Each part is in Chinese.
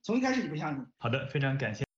从一开始就不相信。 好的，非常感谢。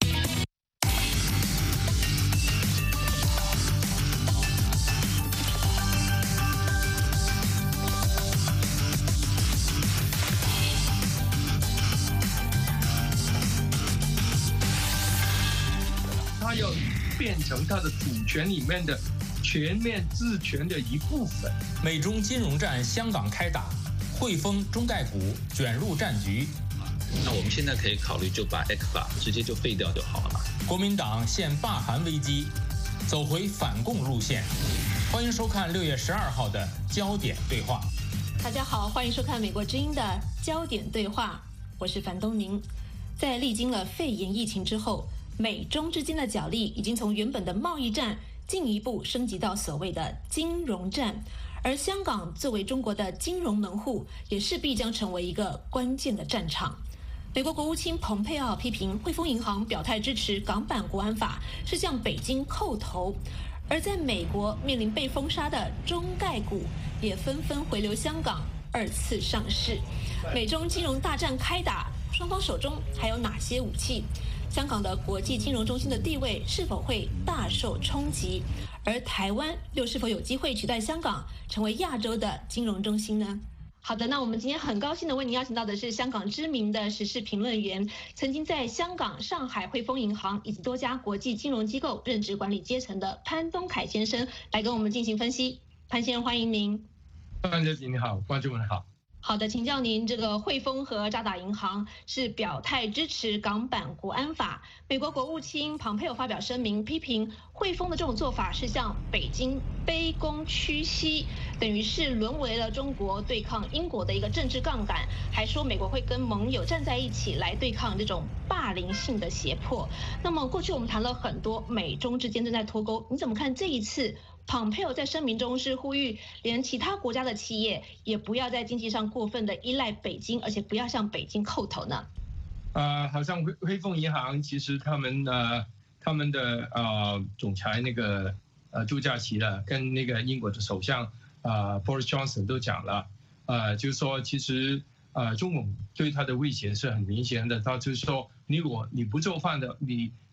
它要变成它的主权里面的全面自权的一部分。 美中金融战香港开打，汇丰、中概股卷入战局。 那我们现在可以考虑就把 ECFA 直接就废掉就好了。 国民党现罢韩危机，走回反共路线。欢迎收看6月12号的焦点对话。 大家好，欢迎收看美国之音的焦点对话，我是樊东明。在历经了肺炎疫情之后，美中之间的角力已经从原本的贸易战进一步升级到所谓的金融战，而香港作为中国的金融门户，也势必将成为一个关键的战场。美国国务卿蓬佩奥批评汇丰银行表态支持港版国安法是向北京叩头，而在美国面临被封杀的中概股也纷纷回流香港2次上市。美中金融大战开打，双方手中还有哪些武器？香港的国际金融中心的地位是否会大受冲击？而台湾又是否有机会取代香港成为亚洲的金融中心呢？好的，那我们今天很高兴的为您邀请到的是香港知名的时事评论员，曾经在香港、上海汇丰银行以及多家国际金融机构任职管理阶层的潘东凯先生，来跟我们进行分析。潘先生，欢迎您。 潘小姐你好，观众们好。 好的，请教您，这个汇丰和渣打银行是表态支持港版国安法，美国国务卿蓬佩奥发表声明批评汇丰的这种做法是向北京卑躬屈膝，等于是沦为了中国对抗英国的一个政治杠杆，还说美国会跟盟友站在一起来对抗这种霸凌性的胁迫。那么过去我们谈了很多美中之间正在脱钩，你怎么看这一次蓬佩奥在声明中是呼吁连其他国家的企业也不要在经济上过分的依赖北京，而且不要向北京叩头呢？ 好像汇丰银行其实他们的总裁那个朱家琪了，跟那个英国的首相Boris Johnson 都讲了，就是说其实中共对他的威胁是很明显的，他就是说如果你不做饭的，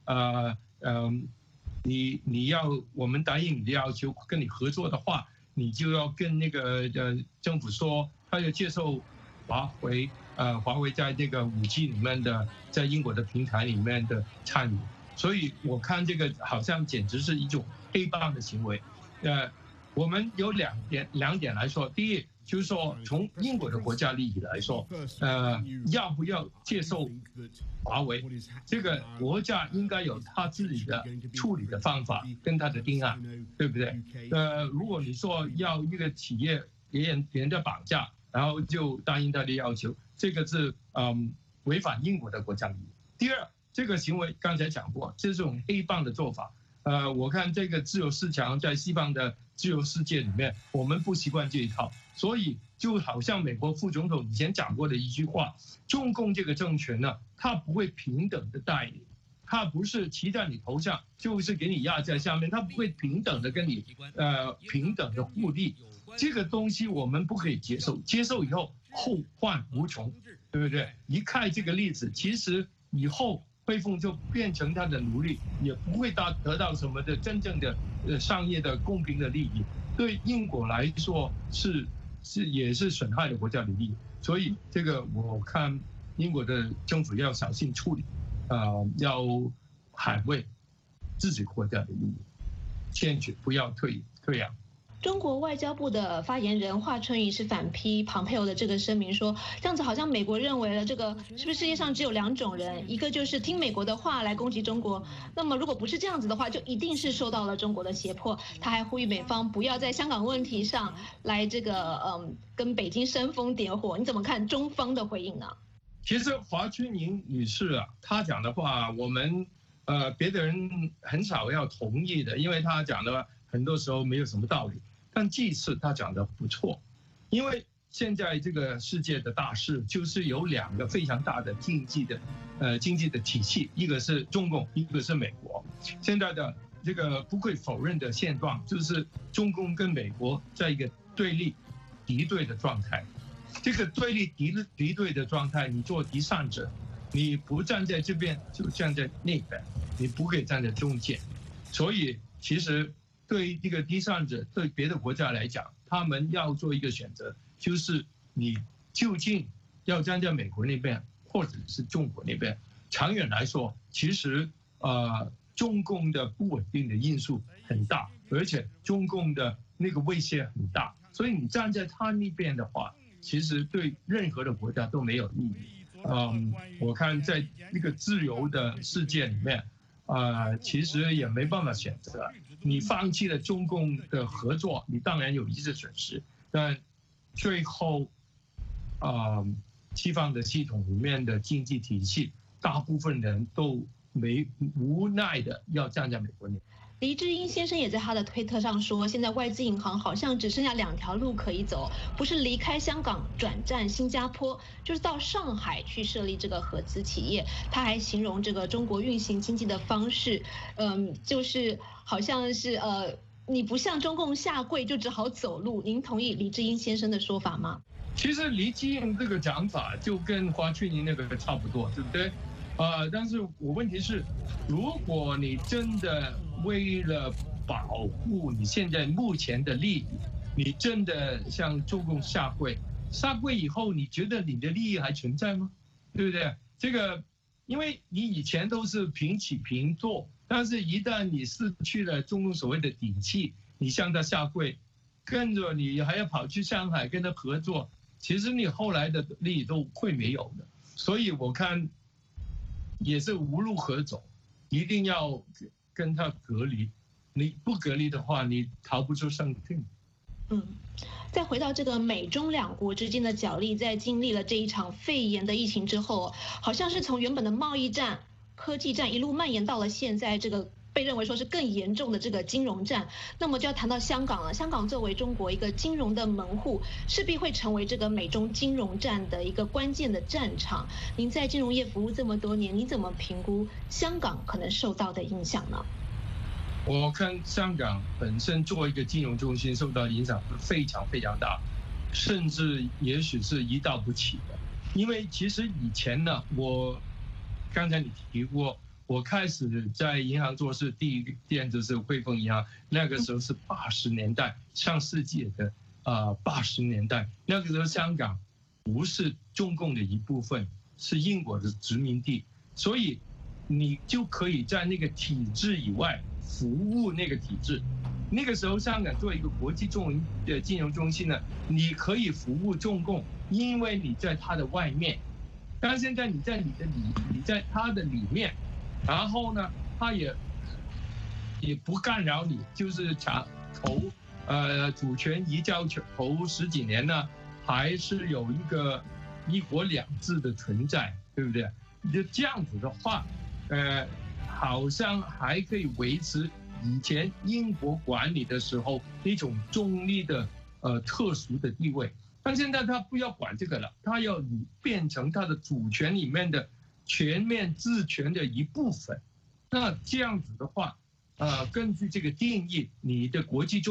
你要我们答应你的要求，跟你合作的话，你就要跟那个政府说，他要接受华为在这个5G 里面的，在英国的平台里面的参与。所以我看这个好像简直是一种黑帮的行为。我们有两点来说，第一就是说从英国的国家利益来说，要不要接受华为，这个国家应该有他自己的处理的方法跟他的定案，对不对？如果你说要一个企业别人的绑架，然后就答应他的要求，这个是违反英国的国家利益。第二，这个行为刚才讲过，这种黑帮的做法。我看这个自由市场在西方的自由世界里面，我们不习惯这一套，所以就好像美国副总统以前讲过的一句话，中共这个政权呢，它不会平等的待你，它不是骑在你头上，就是给你压在下面，它不会平等的跟你平等的互利，这个东西我们不可以接受，接受以后后患无穷，对不对？一看这个例子，其实以后汇丰就变成他的奴隶，也不会得到什么的真正的商业的公平的利益。对英国来说也是损害了国家的利益，所以这个我看英国的政府要小心处理，要捍卫自己国家的利益，坚决不要退让。 中国外交部的发言人华春莹是反批蓬佩奥的这个声明说，这样子好像美国认为了这个是不是世界上只有2种人，一个就是听美国的话来攻击中国，那么如果不是这样子的话，就一定是受到了中国的胁迫。他还呼吁美方不要在香港问题上来这个跟北京煽风点火。你怎么看中方的回应呢？ 其实华春莹女士啊，她讲的话，我们别的人很少要同意的，因为她讲的很多时候没有什么道理。但这次他讲的不错，因为现在这个世界的大势就是有2个非常大的经济的体系，一个是中共，一个是美国。现在的这个不会否认的现状就是中共跟美国在一个对立敌对的状态。这个对立敌对的状态，你做第三者， 你不站在这边就站在那边，你不可以站在中间。所以其实对于这个第三者，对别的国家来讲，他们要做一个选择，就是你究竟要站在美国那边，或者是中国那边。长远来说，其实中共的不稳定的因素很大，而且中共的那个威胁很大，所以你站在他那边的话，其实对任何的国家都没有意义。我看在那个自由的世界里面，其实也没办法选择。你放弃了中共的合作，你当然有一些损失，但最后，西方的系统里面的经济体系，大部分人都无奈的要站在美国那边。 黎智英先生也在他的推特上说，现在外资银行好像只剩下2条路可以走，不是离开香港转战新加坡，就是到上海去设立这个合资企业。他还形容这个中国运行经济的方式，就是好像是你不向中共下跪就只好走路。您同意黎智英先生的说法吗？ 其实黎智英这个讲法就跟华春莹那个差不多，对不对？但是我问题是，如果你真的为了保护你现在目前的利益，你真的向中共下跪以后，你觉得你的利益还存在吗？对不对？这个，因为你以前都是平起平坐，但是一旦你失去了中共所谓的底气，你向他下跪，跟着你还要跑去上海跟他合作，其实你后来的利益都会没有的。所以我看也是无路可走，一定要跟他隔离。你不隔离的话，你逃不出生命。 再回到这个美中2国之间的角力，在经历了这一场肺炎的疫情之后，好像是从原本的贸易战、科技战一路蔓延到了现在这个被认为说是更严重的这个金融战。那么就要谈到香港了。香港作为中国一个金融的门户，势必会成为这个美中金融战的一个关键的战场。您在金融业服务这么多年，你怎么评估香港可能受到的影响呢？ 我看香港本身作为一个金融中心受到影响非常非常大，甚至也许是一到不起的。因为其实以前呢，刚才你提过，我开始在银行做事，第一间就是汇丰银行，那个时候是80年代，上世纪的80年代，那个时候香港不是中共的一部分，是英国的殖民地，所以你就可以在那个体制以外服务那个体制。那个时候香港作为一个国际金融中心呢，你可以服务中共，因为你在它的外面。但是现在你在它的里面，然后呢，它也不干扰你，就是主权移交头10几年呢，还是有一个1国2制的存在，对不对？就这样子的话，好像还可以维持以前英国管理的时候那种中立的特殊的地位。但现在他不要管这个了，他要你变成他的主权里面的全面治权的一部分。那这样子的话，根据这个定义，你的国际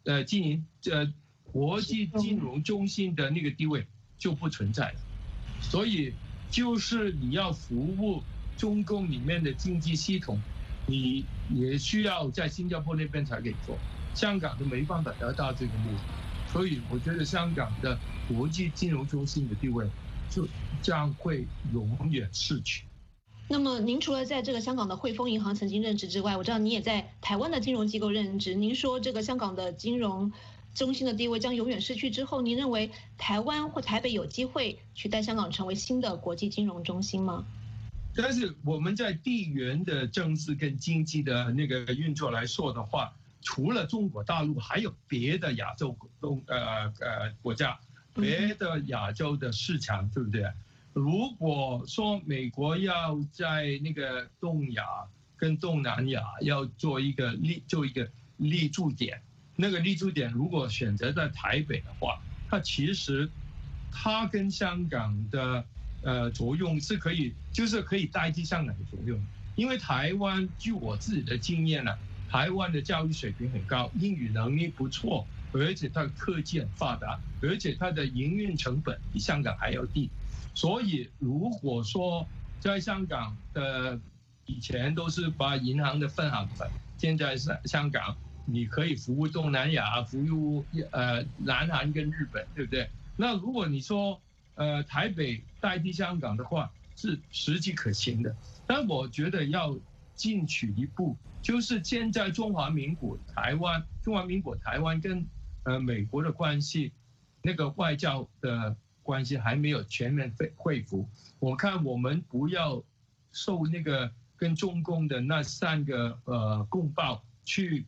国际金融中心的那个地位就不存在了。所以就是你要服务中共里面的经济系统，你也需要在新加坡那边才可以做，香港都没办法得到这个目的。所以我觉得香港的国际金融中心的地位就将会永远逝去。 那么您除了在这个香港的汇丰银行曾经任职之外，我知道你也在台湾的金融机构任职。您说这个香港的金融中心的地位将永远逝去之后，您认为台湾或台北有机会取代香港成为新的国际金融中心吗？ 但是我们在地缘的政治跟经济的那个运作来说的话，除了中国大陆，还有别的亚洲国家，别的亚洲的市场，对不对？如果说美国要在那个东亚跟东南亚要做一个立足点，那个立足点如果选择在台北的话，它跟香港的作用是可以，就是可以代替香港的作用。因为台湾据我自己的经验呢，台湾的教育水平很高，英语能力不错，而且它的科技很发达，而且它的营运成本比香港还要低。所以如果说在香港的以前都是把银行的分行，现在香港你可以服务东南亚，服务南韩跟日本，对不对？那如果你说台北代替香港的话，是实际可行的。但我觉得要进取一步，就是现在中华民国台湾跟美国的关系，那个外交的关系还没有全面恢复。我看我们不要受那个跟中共的那3个共报去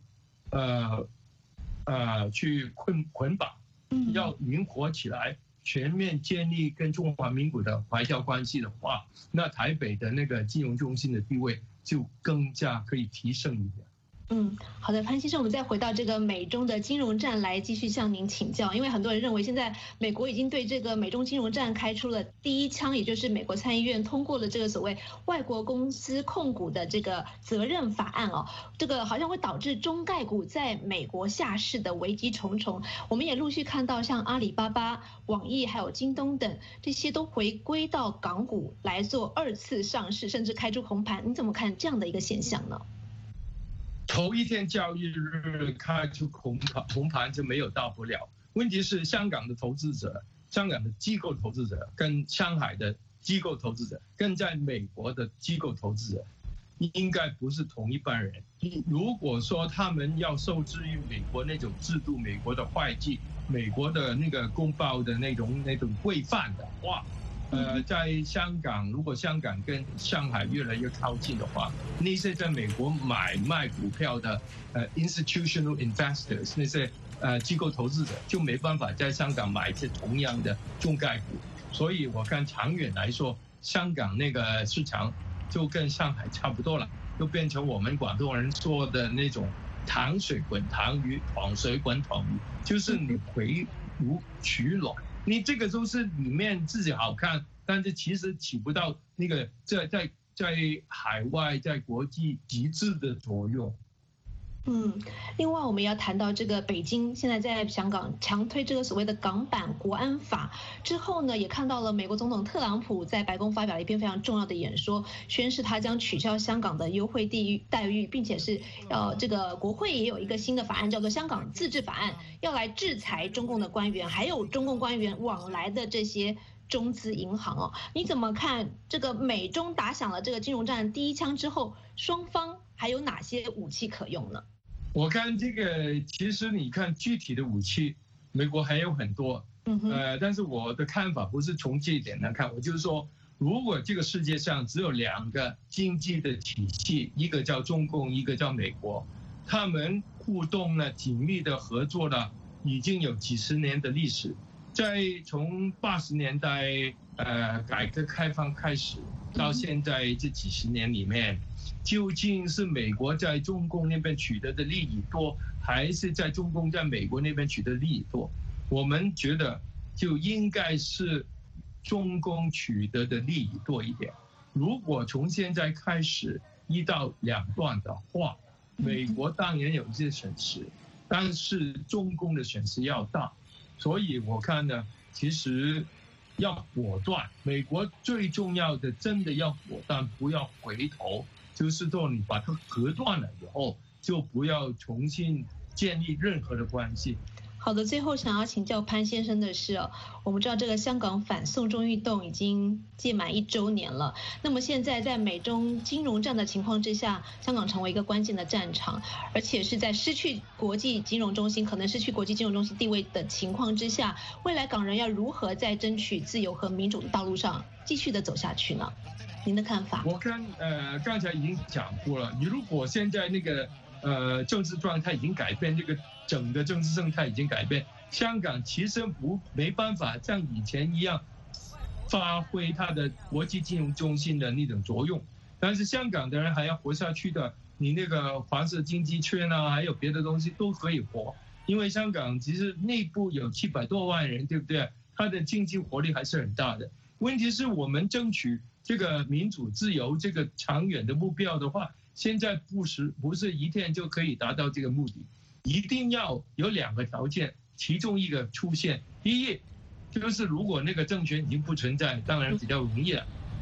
捆绑，要灵活起来，全面建立跟中华民国的外交关系的话，那台北的那个金融中心的地位就更加可以提升一点。 好的，潘先生，我们再回到这个美中的金融战来继续向您请教，因为很多人认为现在美国已经对这个美中金融战开出了第一枪，也就是美国参议院通过了这个所谓外国公司控股的这个责任法案哦，这个好像会导致中概股在美国下市的危机重重。我们也陆续看到像阿里巴巴、网易还有京东等这些都回归到港股来做2次上市，甚至开出红盘，你怎么看这样的一个现象呢？ 头一天交易日开出红盘就没有大不了。问题是香港的投资者、香港的机构投资者跟上海的机构投资者，跟在美国的机构投资者，应该不是同一班人。如果说他们要受制于美国那种制度、美国的会计、美国的那个公报的那种规范的话，在香港，如果香港跟上海越来越靠近的话，那些在美国买卖股票的institutional investors， 那些机构投资者就没办法在香港买这同样的中概股，所以我看长远来说，香港那个市场就跟上海差不多了，就变成我们广东人说的那种糖水滚糖鱼，糖水滚糖鱼，就是你回炉取暖。你这个都是里面自己好看，但是其实起不到那个在海外在国际极致的作用。 另外我们要谈到这个北京现在在香港强推这个所谓的港版国安法之后呢，也看到了美国总统特朗普在白宫发表了一篇非常重要的演说，宣示他将取消香港的优惠待遇，并且是这个国会也有一个新的法案叫做香港自治法案，要来制裁中共的官员，还有中共官员往来的这些中资银行哦。你怎么看这个美中打响了这个金融战第一枪之后，双方还有哪些武器可用呢？ 我看这个，其实你看具体的武器，美国还有很多，但是我的看法不是从这一点来看，我就是说，如果这个世界上只有2个经济的体系，一个叫中共，一个叫美国，他们互动呢，紧密的合作了，已经有几十年的历史，在从80年代改革开放开始到现在这几十年里面，究竟是美国在中共那边取得的利益多，还是在中共在美国那边取得利益多？我们觉得就应该是中共取得的利益多一点。如果从现在开始1到2段的话，美国当然有一些损失，但是中共的损失要大，所以我看呢，其实要果断。美国最重要的真的要果断，不要回头。就是说，你把它隔断了以后，就不要重新建立任何的关系。 好的，最后想要请教潘先生的是我们知道这个香港反送中运动已经届满1周年了，那么现在在美中金融战的情况之下，香港成为一个关键的战场，而且是在失去国际金融中心，可能失去国际金融中心地位的情况之下，未来港人要如何在争取自由和民主的道路上继续的走下去呢？您的看法？ 我看刚才已经讲过了，你如果现在那个政治状态已经改变，这个整个政治生态已经改变，香港其实没办法像以前一样发挥它的国际金融中心的那种作用，但是香港的人还要活下去的，你那个黄色经济圈啊，还有别的东西都可以活，因为香港其实内部有700多万人，对不对？它的经济活力还是很大的。问题是我们争取这个民主自由这个长远的目标的话，现在不是一天就可以达到这个目的，一定要有2个条件，其中一个出现。第一，就是如果那个政权已经不存在，当然比较容易了。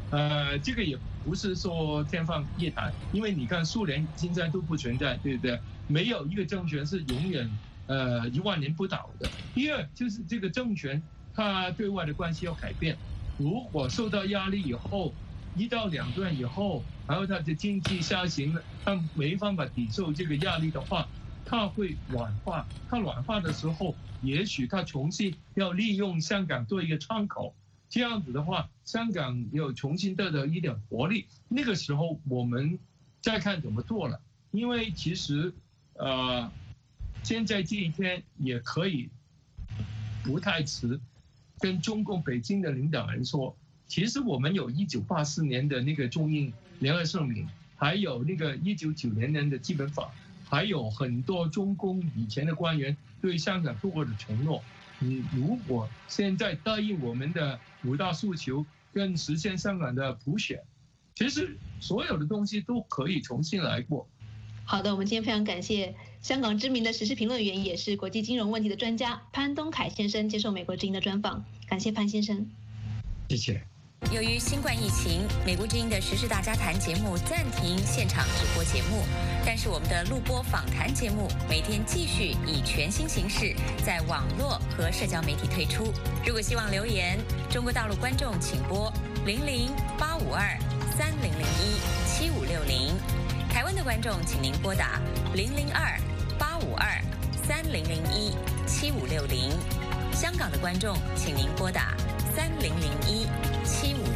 这个也不是说天方夜谭，因为你看苏联现在都不存在，对不对？没有一个政权是永远10000年不倒的。第二就是这个政权它对外的关系要改变，如果受到压力以后，1到2段以后，然后它的经济下行了，它没办法抵受这个压力的话，它会软化。它软化的时候，也许它重新要利用香港做一个窗口。这样子的话，香港有重新得到一点活力。那个时候我们再看怎么做了。因为其实现在这一天也可以不太迟，跟中共北京的领导人说，其实我们有1984年的那个中英联合声明，还有那个1990年的基本法，还有很多中共以前的官员对香港做过的承诺。你如果现在答应我们的5大诉求跟实现香港的普选，其实所有的东西都可以重新来过。 好的，我们今天非常感谢香港知名的时事评论员，也是国际金融问题的专家潘东凯先生接受美国之音的专访。感谢潘先生。 谢谢。 由于新冠疫情，美国之音的时事大家谈节目暂停现场直播节目，但是我们的录播访谈节目每天继续以全新形式在网络和社交媒体推出。如果希望留言，中国大陆观众请拨00-852-3001-7560，台湾的观众请您拨打002-852-3001-7560，香港的观众请您拨打3001-7560。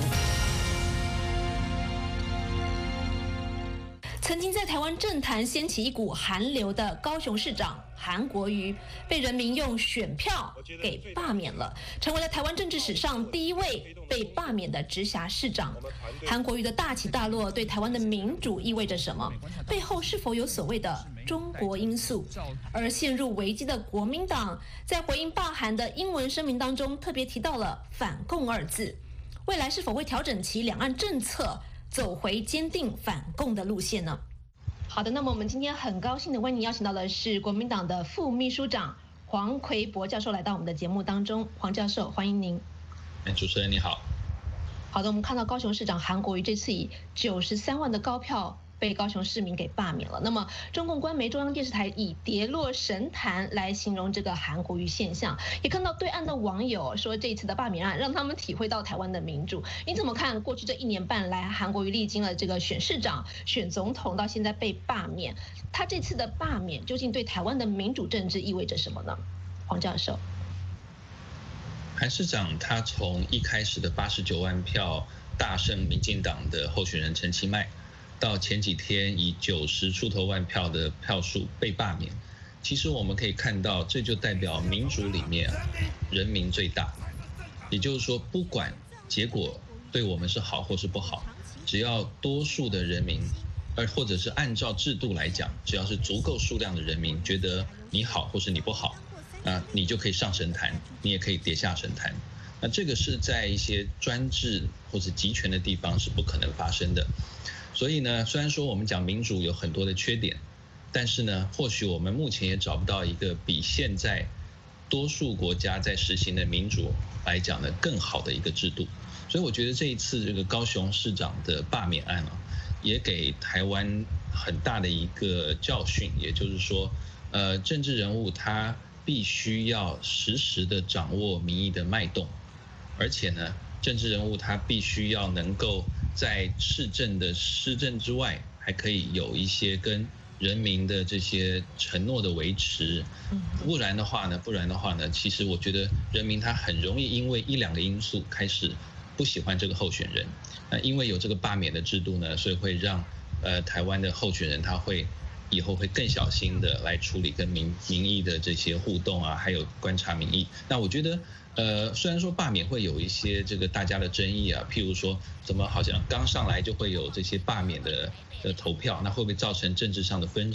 曾经在台湾政坛掀起一股寒流的高雄市长韩国瑜，被人民用选票给罢免了，成为了台湾政治史上第一位被罢免的直辖市长。韩国瑜的大起大落对台湾的民主意味着什么？背后是否有所谓的中国因素？而陷入危机的国民党在回应罢韩的英文声明当中特别提到了反共2字，未来是否会调整其两岸政策，走回坚定反共的路线呢？好的，那么我们今天很高兴的为您邀请到的是国民党的副秘书长黄奎博教授来到我们的节目当中。黄教授，欢迎您。 主持人你好。 好的，我们看到高雄市长韩国瑜这次以93万的高票被高雄市民给罢免了。那么中共官媒中央电视台以跌落神坛来形容这个韩国瑜现象，也看到对岸的网友说这一次的罢免案让他们体会到台湾的民主。你怎么看过去这1年半来，韩国瑜历经了这个选市长、选总统，到现在被罢免，他这次的罢免究竟对台湾的民主政治意味着什么呢？黄教授。 韩市长他从一开始的89万票大胜民进党的候选人陈其迈，到前几天以90出头万票的票数被罢免，其实我们可以看到，这就代表民主里面人民最大。也就是说，不管结果对我们是好或是不好，只要多数的人民，或者是按照制度来讲，只要是足够数量的人民觉得你好或是你不好，你就可以上神坛，你也可以跌下神坛。那这个是在一些专制或者集权的地方是不可能发生的。所以呢，虽然说我们讲民主有很多的缺点，但是呢，或许我们目前也找不到一个比现在多数国家在实行的民主来讲的更好的一个制度。所以我觉得这一次这个高雄市长的罢免案也给台湾很大的一个教训，也就是说，政治人物他必须要实时的掌握民意的脉动，而且呢，政治人物他必须要能够在市政的施政之外，还可以有一些跟人民的这些承诺的维持。不然的话呢，其实我觉得人民他很容易因为1-2个因素开始不喜欢这个候选人。因为有这个罢免的制度呢，所以会让台湾的候选人他会以后会更小心的来处理跟民意的这些互动还有观察民意。那我觉得虽然说罢免会有一些这个大家的争议譬如说怎么好像刚上来就会有这些罢免的投票，那会不会造成政治上的纷扰？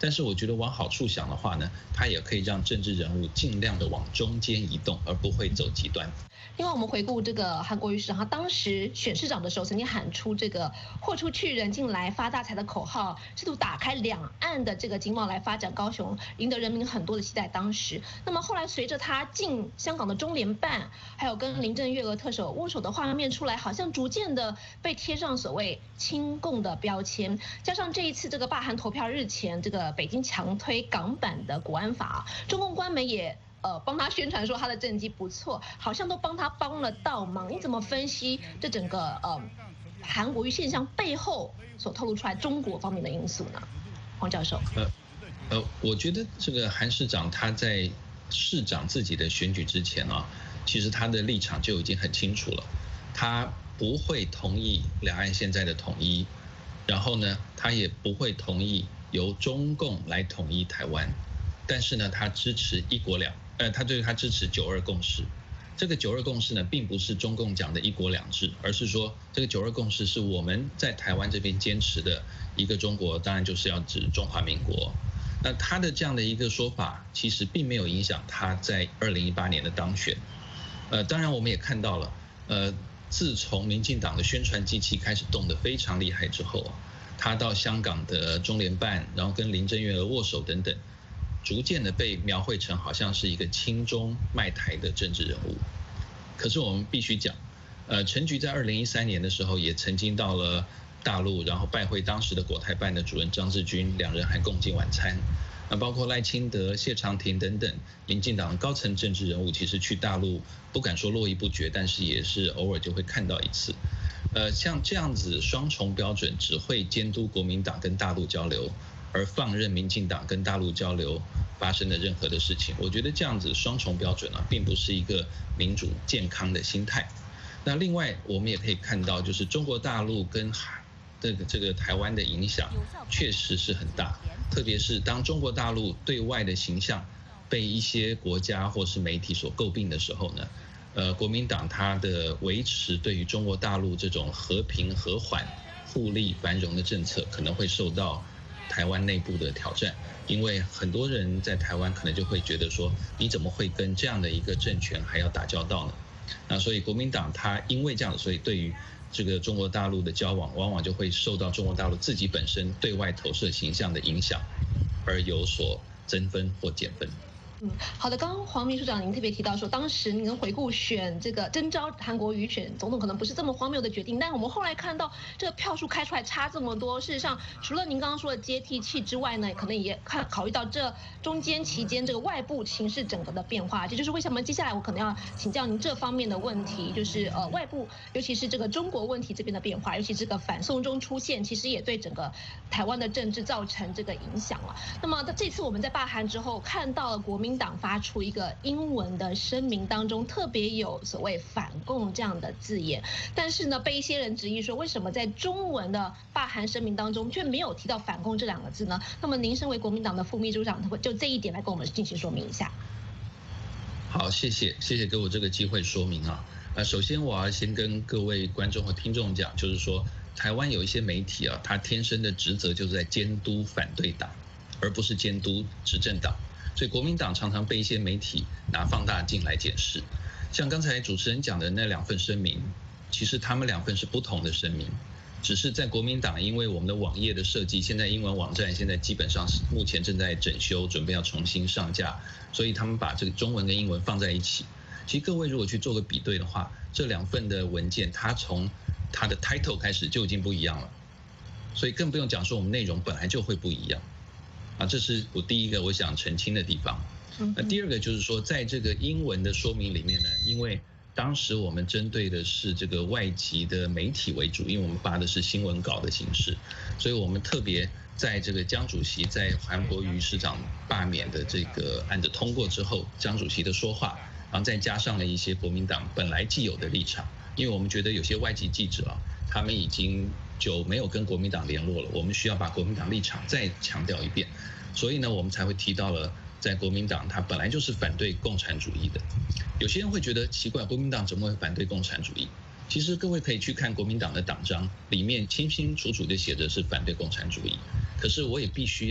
但是我觉得往好处想的话呢，它也可以让政治人物尽量的往中间移动，而不会走极端。 另外，我们回顾这个韩国瑜市长，他当时选市长的时候，曾经喊出这个“豁出去，人进来，发大财”的口号，试图打开两岸的这个经贸来发展高雄，赢得人民很多的期待。当时，那么后来随着他进香港的中联办，还有跟林郑月娥特首握手的画面出来，好像逐渐的被贴上所谓亲共的标签。加上这一次这个罢韩投票日前，这个北京强推港版的国安法，中共官媒也帮他宣传说他的政绩不错，好像都帮他帮了倒忙。你怎么分析这整个韩国瑜现象背后所透露出来中国方面的因素呢？黄教授。 我觉得这个韩市长他在市长自己的选举之前啊，其实他的立场就已经很清楚了，他不会同意两岸现在的统一，然后呢，他也不会同意由中共来统一台湾，但是呢，他支持一国两。他支持9·2共识，这个9·2共识呢，并不是中共讲的一国两制，而是说这个9·2共识是我们在台湾这边坚持的一个中国，当然就是要指中华民国。那他的这样的一个说法，其实并没有影响他在2018年的当选。当然我们也看到了，自从民进党的宣传机器开始动得非常厉害之后，他到香港的中联办，然后跟林郑月娥握手等等。逐渐的被描绘成好像是一个亲中卖台的政治人物，可是我们必须讲，陈菊在2013年的时候也曾经到了大陆，然后拜会当时的国台办的主任张志军，两人还共进晚餐。包括赖清德、谢长廷等等民进党高层政治人物，其实去大陆不敢说络绎不绝，但是也是偶尔就会看到一次。像这样子双重标准，只会监督国民党跟大陆交流，而放任民进党跟大陆交流发生的任何的事情，我觉得这样子双重标准啊，并不是一个民主健康的心态。那另外我们也可以看到，就是中国大陆跟这个台湾的影响确实是很大，特别是当中国大陆对外的形象被一些国家或是媒体所诟病的时候呢，国民党它的维持对于中国大陆这种和平和缓、互利繁荣的政策，可能会受到台湾内部的挑战，因为很多人在台湾可能就会觉得说，你怎么会跟这样的一个政权还要打交道呢？那所以国民党他因为这样，所以对于这个中国大陆的交往，往往就会受到中国大陆自己本身对外投射形象的影响，而有所增分或减分。 好的。刚刚黄秘书长您特别提到说，当时您回顾选这个征召韩国瑜选总统可能不是这么荒谬的决定，但我们后来看到这个票数开出来差这么多，事实上除了您刚刚说的接地气之外呢，可能也考虑到这中间期间这个外部形势整个的变化，这就是为什么接下来我可能要请教您这方面的问题，就是外部尤其是这个中国问题这边的变化，尤其这个反送中出现，其实也对整个台湾的政治造成这个影响了。那么这次我们在罢韩之后看到了国民党发出一个英文的声明，当中特别有所谓反共这样的字眼，但是呢，被一些人质疑说，为什么在中文的罢韩声明当中却没有提到反共这两个字呢？那么您身为国民党的副秘书长，就这一点来跟我们进行说明一下。 好，谢谢给我这个机会说明啊。首先我要先跟各位观众和听众讲，就是说台湾有一些媒体啊，它天生的职责就是在监督反对党，而不是监督执政党。所以国民党常常被一些媒体拿放大镜来检视，像刚才主持人讲的那两份声明，其实他们两份是不同的声明，只是在国民党因为我们的网页的设计，现在英文网站现在基本上是目前正在整修，准备要重新上架，所以他们把这个中文跟英文放在一起。其实各位如果去做个比对的话，这两份的文件它从它的 title 开始就已经不一样了，所以更不用讲说我们内容本来就会不一样。这是我第一个我想澄清的地方。第二个就是说，在这个英文的说明里面呢，因为当时我们针对的是这个外籍的媒体为主，因为我们发的是新闻稿的形式，所以我们特别在这个江主席在韩国瑜市长罢免的这个案子通过之后，江主席的说话，然后再加上了一些国民党本来既有的立场，因为我们觉得有些外籍记者啊，他们已经就没有跟国民党联络了，我们需要把国民党立场再强调一遍，所以呢，我们才会提到了在国民党他本来就是反对共产主义的。有些人会觉得奇怪，国民党怎么会反对共产主义？其实各位可以去看国民党的党章，里面清清楚楚的写着是反对共产主义。可是我也必须要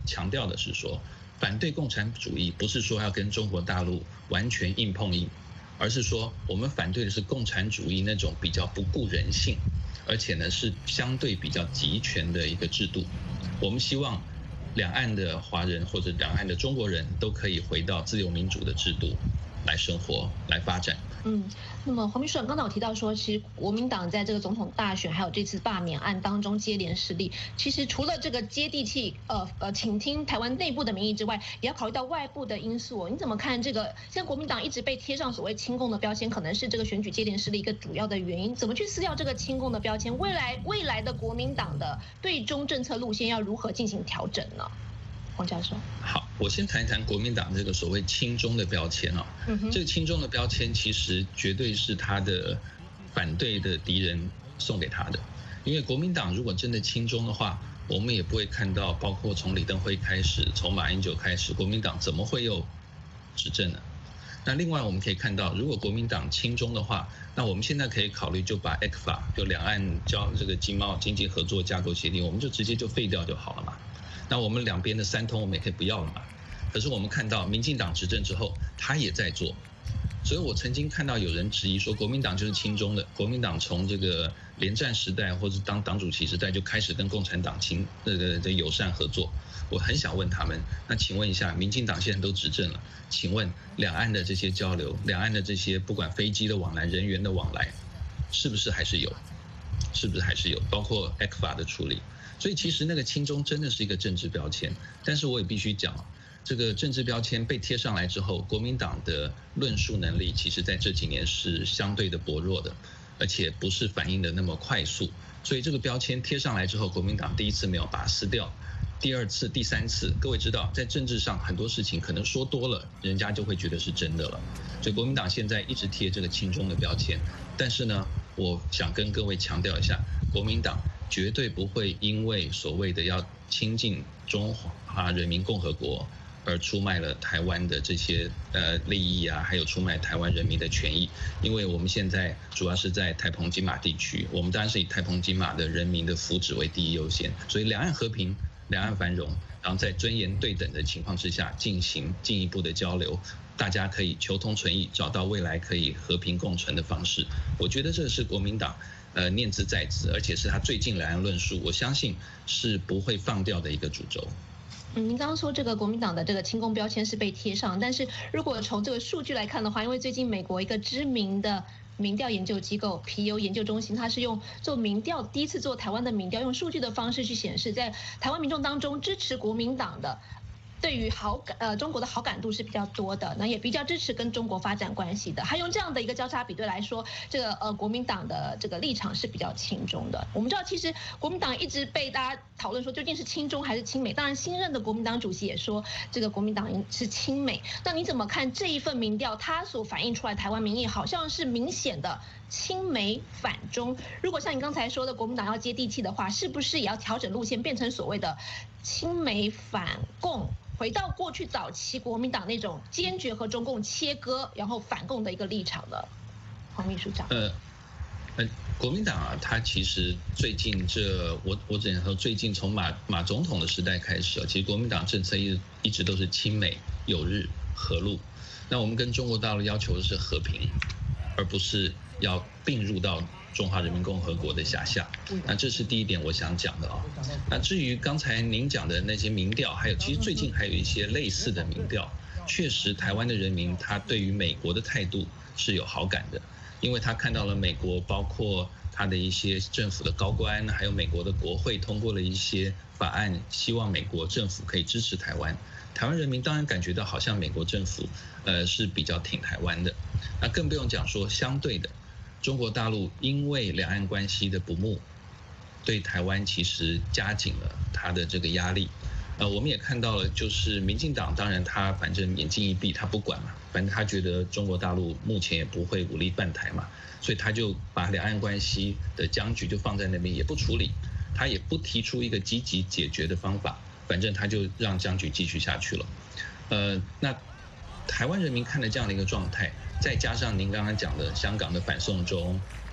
强调的是说，反对共产主义不是说要跟中国大陆完全硬碰硬，而是说我们反对的是共产主义那种比较不顾人性，而且呢是相对比较集权的一个制度。我们希望两岸的华人或者两岸的中国人都可以回到自由民主的制度来生活、来发展。 那么黄秘书长刚才有提到说，其实国民党在这个总统大选还有这次罢免案当中接连失利，其实除了这个接地气倾听台湾内部的民意之外，也要考虑到外部的因素。你怎么看这个？现在国民党一直被贴上所谓亲共的标签，可能是这个选举接连失利一个主要的原因。怎么去撕掉这个亲共的标签？未来的国民党的对中政策路线要如何进行调整呢？黄教授， 好，我先谈一谈国民党这个所谓亲中的标签啊。这个亲中的标签其实绝对是他的反对的敌人送给他的，因为国民党如果真的亲中的话，我们也不会看到，包括从李登辉开始，从马英九开始，国民党怎么会有执政呢？那另外我们可以看到，如果国民党亲中的话，那我们现在可以考虑就把 ECFA 就两岸这个经济合作架构协定，我们就直接就废掉就好了嘛。那我们两边的三通我们也可以不要了嘛。可是我们看到民进党执政之后，他也在做。所以我曾经看到有人质疑说，国民党就是亲中的，国民党从这个连战时代或者当党主席时代就开始跟共产党友善合作。我很想问他们，那请问一下，民进党现在都执政了，请问两岸的这些交流，两岸的这些不管飞机的往来、人员的往来，是不是还是有？是不是还是有？包括 ECFA 的处理。所以其实那个亲中真的是一个政治标签，但是我也必须讲，这个政治标签被贴上来之后，国民党的论述能力其实在这几年是相对的薄弱的，而且不是反应的那么快速。所以这个标签贴上来之后，国民党第一次没有把它撕掉，第二次、第三次，各位知道，在政治上很多事情可能说多了，人家就会觉得是真的了。所以国民党现在一直贴这个亲中的标签，但是呢，我想跟各位强调一下，国民党绝对不会因为所谓的要亲近中华人民共和国而出卖了台湾的这些利益啊，还有出卖台湾人民的权益。因为我们现在主要是在太平金马地区，我们当然是以太平金马的人民的福祉为第一优先，所以两岸和平、两岸繁荣，然后在尊严对等的情况之下进行进一步的交流，大家可以求同存异，找到未来可以和平共存的方式。我觉得这是国民党念兹在兹，而且是他最近两岸论述，我相信是不会放掉的一个主轴。 您刚刚说这个国民党的这个亲共标签是被贴上，但是如果从这个数据来看的话，因为最近美国一个知名的民调研究机构皮尤研究中心，它是用做民调，第一次做台湾的民调，用数据的方式去显示，在台湾民众当中支持国民党的，对于中国的好感度是比较多的，那也比较支持跟中国发展关系的。还用这样的一个交叉比对来说，这个国民党的这个立场是比较亲中的。我们知道，其实国民党一直被大家讨论说究竟是亲中还是亲美。当然，新任的国民党主席也说这个国民党是亲美。那你怎么看这一份民调，它所反映出来台湾民意好像是明显的亲美反中？如果像你刚才说的，国民党要接地气的话，是不是也要调整路线，变成所谓的亲美反共？回到过去早期国民党那种坚决和中共切割，然后反共的一个立场的，黄秘书长。 国民党啊，他其实最近我只能说，最近从马总统的时代开始，其实国民党政策一直都是亲美、友日、和陆。那我们跟中国大陆要求的是和平，而不是要并入到中华人民共和国的辖下。那这是第一点我想讲的啊。那至于刚才您讲的那些民调，还有其实最近还有一些类似的民调，确实台湾的人民他对于美国的态度是有好感的，因为他看到了美国包括他的一些政府的高官，还有美国的国会通过了一些法案，希望美国政府可以支持台湾。台湾人民当然感觉到好像美国政府是比较挺台湾的。那更不用讲说相对的，中国大陆因为两岸关系的不睦，对台湾其实加紧了他的这个压力。我们也看到了，就是民进党，当然他反正眼睛一闭，他不管嘛，反正他觉得中国大陆目前也不会武力犯台嘛，所以他就把两岸关系的僵局就放在那边，也不处理，他也不提出一个积极解决的方法，反正他就让僵局继续下去了。那台湾人民看了这样的一个状态，再加上您刚刚讲的香港的反送中，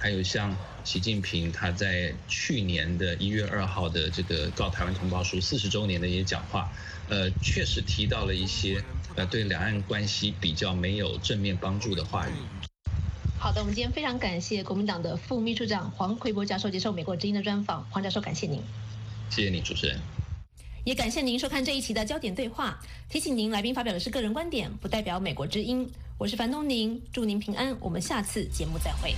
还有像习近平他在去年的1月2号的这个告台湾同胞书40周年的一些讲话，确实提到了一些对两岸关系比较没有正面帮助的话语。 好的，我们今天非常感谢国民党的副秘书长黄奎博教授接受美国之音的专访。黄教授，感谢您。 谢谢你，主持人。 也感谢您收看这一期的焦点对话。提醒您，来宾发表的是个人观点，不代表美国之音。我是樊东宁，祝您平安。我们下次节目再会。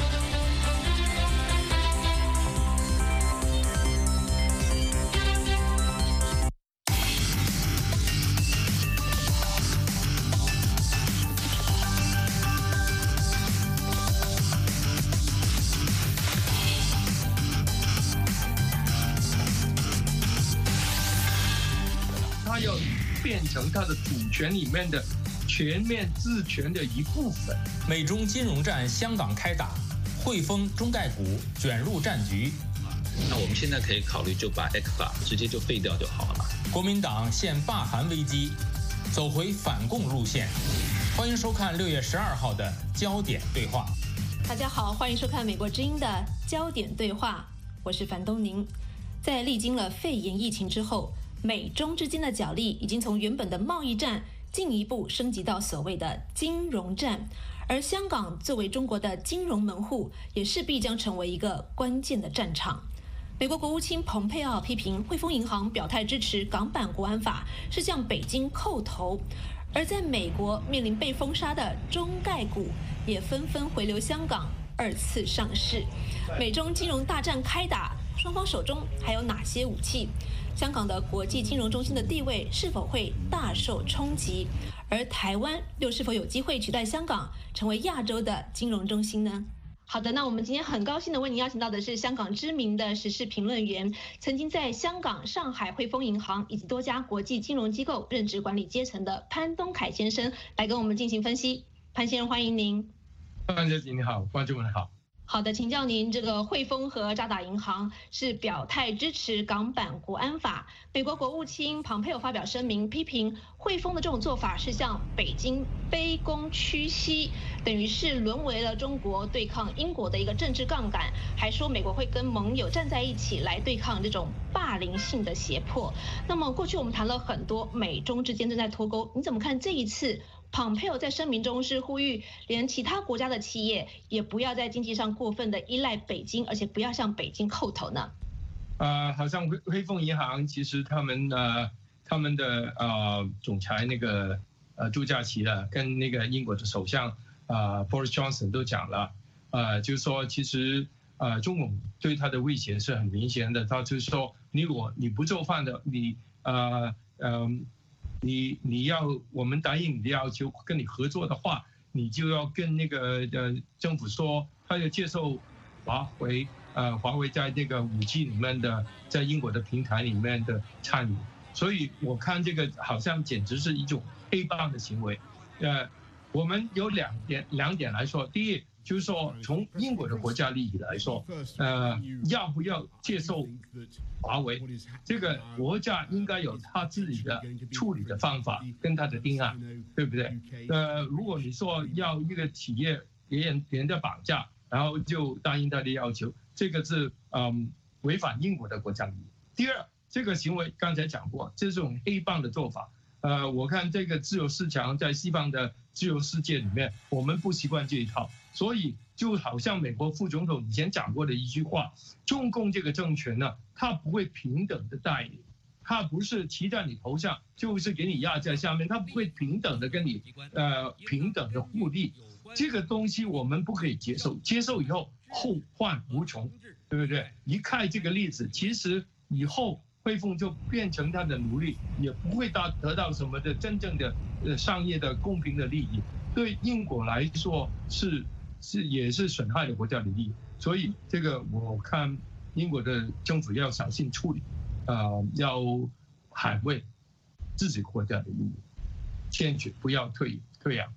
它要变成它的主权里面的全面治权的一部分。 美中金融战香港开打，汇丰、中概股卷入战局。 那我们现在可以考虑就把 ECFA 直接就废掉就好了。 国民党现罢韩危机，走回反共路线。欢迎收看6月12号的焦点对话。 大家好，欢迎收看美国之音的焦点对话，我是樊东宁。在历经了肺炎疫情之后，美中之间的角力已经从原本的贸易战进一步升级到所谓的金融战，而香港作为中国的金融门户，也势必将成为一个关键的战场。美国国务卿蓬佩奥批评汇丰银行表态支持港版国安法是向北京叩头，而在美国面临被封杀的中概股也纷纷回流香港2次上市。美中金融大战开打，双方手中还有哪些武器？香港的国际金融中心的地位是否会大受冲击？而台湾又是否有机会取代香港，成为亚洲的金融中心呢？好的，那我们今天很高兴的为您邀请到的是香港知名的时事评论员，曾经在香港、上海汇丰银行以及多家国际金融机构任职管理阶层的潘东凯先生，来跟我们进行分析。潘先生，欢迎您。 潘先生你好，观众们好。 好的，请教您，这个汇丰和渣打银行是表态支持港版国安法，美国国务卿蓬佩奥发表声明，批评汇丰的这种做法是向北京卑躬屈膝，等于是沦为了中国对抗英国的一个政治杠杆，还说美国会跟盟友站在一起来对抗这种霸凌性的胁迫。那么过去我们谈了很多美中之间正在脱钩，你怎么看这一次？蓬佩奥在声明中是呼吁，连其他国家的企业也不要在经济上过分的依赖北京，而且不要向北京叩头呢？ 好像汇丰银行其实他们的总裁那个杜嘉祺了，跟那个英国的首相Boris Johnson 都讲了，就是说其实中共对他的威胁是很明显的，他就是说你不做饭的，你要我们答应你的要求，跟你合作的话，你就要跟那个政府说，他要接受华为在这个5G 里面的，在英国的平台里面的参与。所以我看这个好像简直是一种黑帮的行为。我们有两点来说，第一就是说从英国的国家利益来说，要不要接受华为，这个国家应该有他自己的处理的方法跟他的定案，对不对？如果你说要一个企业别人的绑架，然后就答应他的要求，这个是违反英国的国家利益。第二，这个行为刚才讲过，这种黑帮的做法。我看这个自由市场在西方的自由世界里面，我们不习惯这一套，所以就好像美国副总统以前讲过的一句话，中共这个政权呢，它不会平等的待你，它不是骑在你头上，就是给你压在下面，它不会平等的跟你平等的互利，这个东西我们不可以接受，接受以后后患无穷，对不对？一看这个例子，其实以后汇丰就变成他的奴隶，也不会得到什么的真正的商业的公平的利益，对英国来说也是损害了国家的利益，所以这个我看英国的政府要小心处理，要捍卫自己国家的利益，坚决不要退让。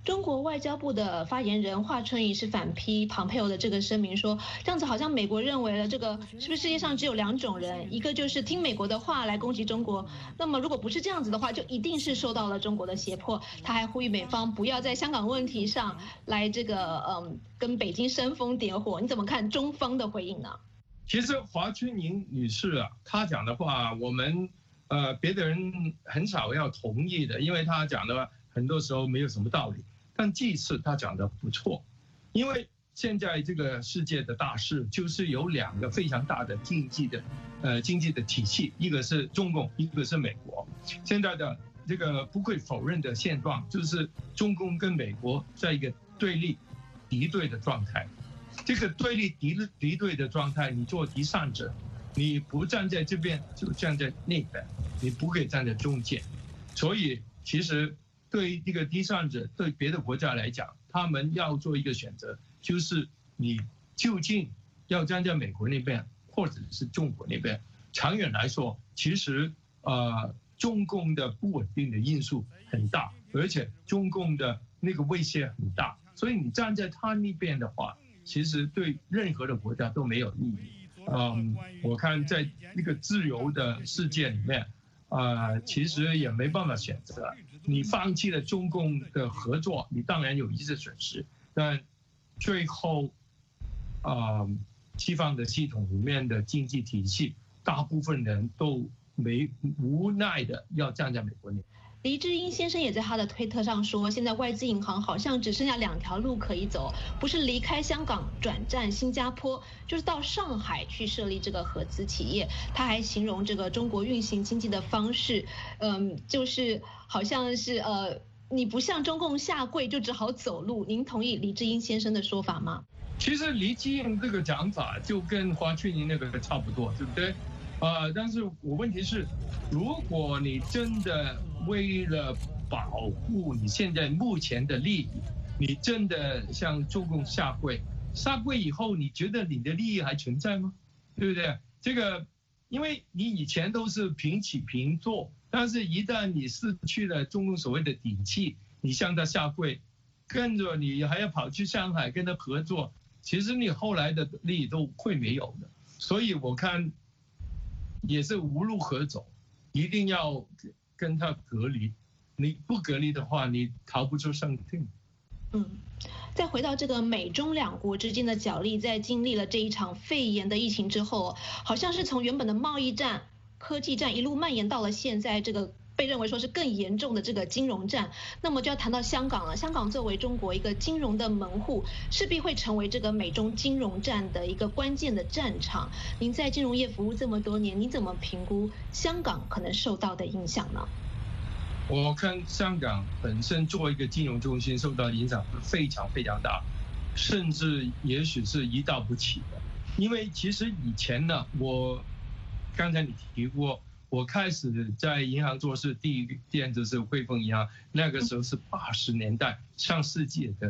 中国外交部的发言人华春莹是反批庞佩奥的这个声明，说这样子好像美国认为了这个是不是世界上只有2种人，一个就是听美国的话来攻击中国，那么如果不是这样子的话，就一定是受到了中国的胁迫。他还呼吁美方不要在香港问题上来这个跟北京煽风点火。你怎么看中方的回应呢？ 其实华春莹女士啊，她讲的话，我们别的人很少要同意的，因为她讲的很多时候没有什么道理。但这次她讲的不错，因为现在这个世界的大势就是有2个非常大的经济的体系，一个是中共，一个是美国。现在的这个不会否认的现状就是中共跟美国在一个对立敌对的状态。这个对立敌对的状态，你做第三者，你不站在这边就站在那边，你不可以站在中间。所以其实对于这个第三者，对别的国家来讲，他们要做一个选择，就是你究竟要站在美国那边，或者是中国那边。长远来说，其实中共的不稳定的因素很大，而且中共的那个威胁很大，所以你站在他那边的话，其实对任何的国家都没有意义。我看在一个自由的世界里面，其实也没办法选择。你放弃了中共的合作，你当然有一些损失，但最后，西方的系统里面的经济体系，大部分人都无奈的要站在美国那边。 黎智英先生也在他的推特上说，现在外资银行好像只剩下2条路可以走，不是离开香港转战新加坡，就是到上海去设立这个合资企业。他还形容这个中国运行经济的方式，就是好像是你不向中共下跪就只好走路。您同意黎智英先生的说法吗？ 其实黎智英这个讲法就跟华春莹那个差不多，对不对？但是我问题是，如果你真的为了保护你现在目前的利益，你真的向中共下跪以后，你觉得你的利益还存在吗？对不对？这个，因为你以前都是平起平坐，但是一旦你失去了中共所谓的底气，你向他下跪，跟着你还要跑去上海跟他合作，其实你后来的利益都会没有的。所以我看也是无路可走，一定要跟他隔离。你不隔离的话，你逃不出生命。 再回到这个美中2国之间的角力，在经历了这一场肺炎的疫情之后，好像是从原本的贸易战、科技战一路蔓延到了现在这个被认为说是更严重的这个金融战。那么就要谈到香港了。香港作为中国一个金融的门户，势必会成为这个美中金融战的一个关键的战场。您在金融业服务这么多年，您怎么评估香港可能受到的影响呢？ 我看香港本身作为一个金融中心受到影响非常非常大，甚至也许是一到不起的。因为其实以前呢，刚才你提过，我开始在银行做事，第一间就是汇丰银行，那个时候是80年代，上世纪的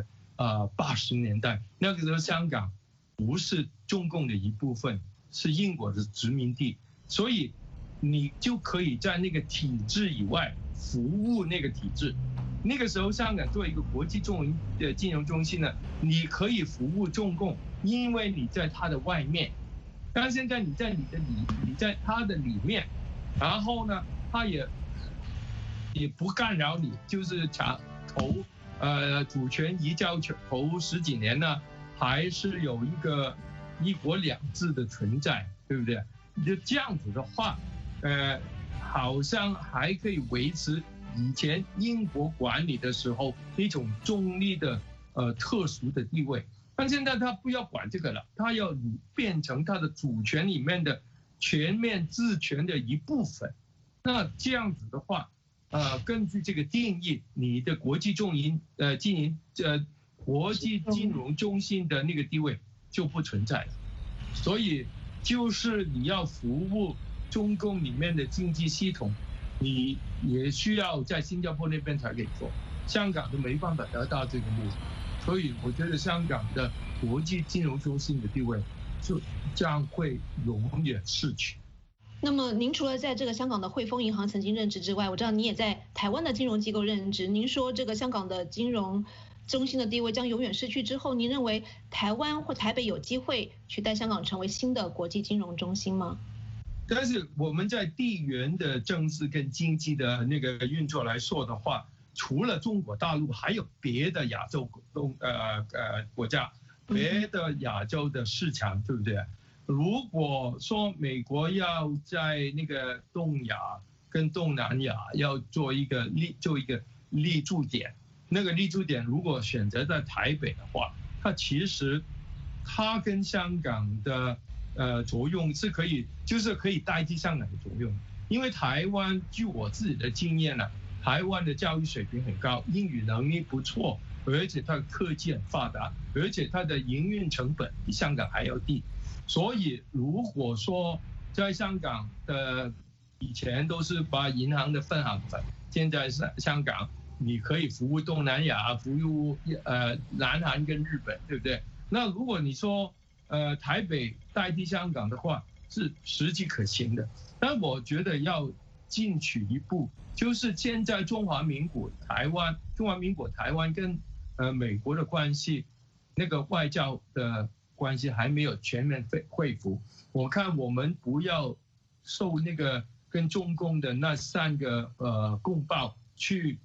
80年代，那个时候香港不是中共的一部分，是英国的殖民地，所以你就可以在那个体制以外服务那个体制。那个时候香港作为一个国际金融中心呢，你可以服务中共，因为你在它的外面。但现在你在它的里面，然后呢，它也不干扰你，就是主权移交头10几年呢，还是有一个1国2制的存在，对不对？就这样子的话，好像还可以维持以前英国管理的时候一种中立的特殊的地位。但现在他不要管这个了，他要变成他的主权里面的全面治权的一部分。那这样子的话，根据这个定义，你的国际金融中心的那个地位就不存在了。所以就是你要服务中共里面的经济系统，你也需要在新加坡那边才可以做，香港都没办法得到这个目的。所以我觉得香港的国际金融中心的地位就将会永远逝去。 那么您除了在这个香港的汇丰银行曾经任职之外，我知道你也在台湾的金融机构任职。您说这个香港的金融中心的地位将永远失去之后，您认为台湾或台北有机会取代香港成为新的国际金融中心吗？ 但是我们在地缘的政治跟经济的那个运作来说的话，除了中国大陆，还有别的亚洲国家，别的亚洲的市场，对不对？如果说美国要在那个东亚跟东南亚要做一个立足点，那个立足点如果选择在台北的话，它其实它跟香港的作用是可以，就是可以代替香港的作用。因为台湾据我自己的经验呢，台湾的教育水平很高，英语能力不错，而且它的科技很发达，而且它的营运成本比香港还要低。所以如果说在香港的以前都是把银行的分行，现在香港你可以服务东南亚，服务南韩跟日本，对不对？那如果你说台北代替香港的话，是实际可行的。但我觉得要进取一步，就是现在中华民国台湾跟美国的关系，那个外交的关系还没有全面恢复。我看我们不要受那个跟中共的那3个公报去